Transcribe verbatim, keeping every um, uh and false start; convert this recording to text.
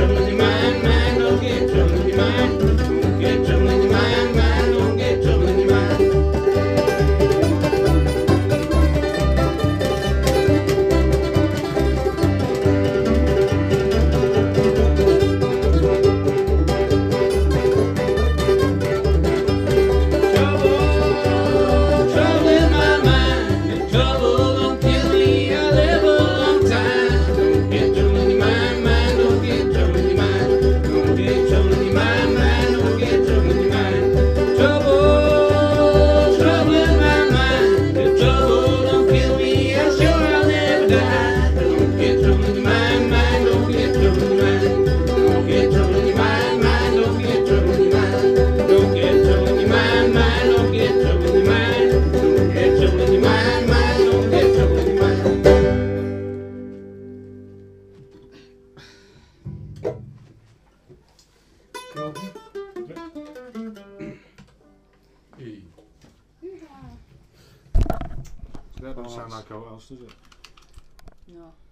trouble in your mind, mind. Don't get trouble in your mind. Don't get trouble in your mind, mind. Don't get trouble in your mind. That doesn't sound like co-host, does it? No.